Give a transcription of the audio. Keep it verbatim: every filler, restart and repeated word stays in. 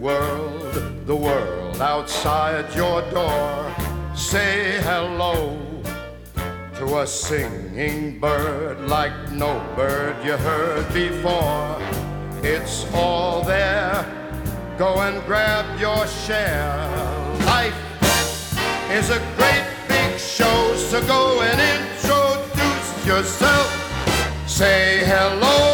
world, the world outside your door. Say hello to a singing bird like no bird you heard before. It's all there, go and grab your share. Life is a great big show, so go and introduce yourself. Say hello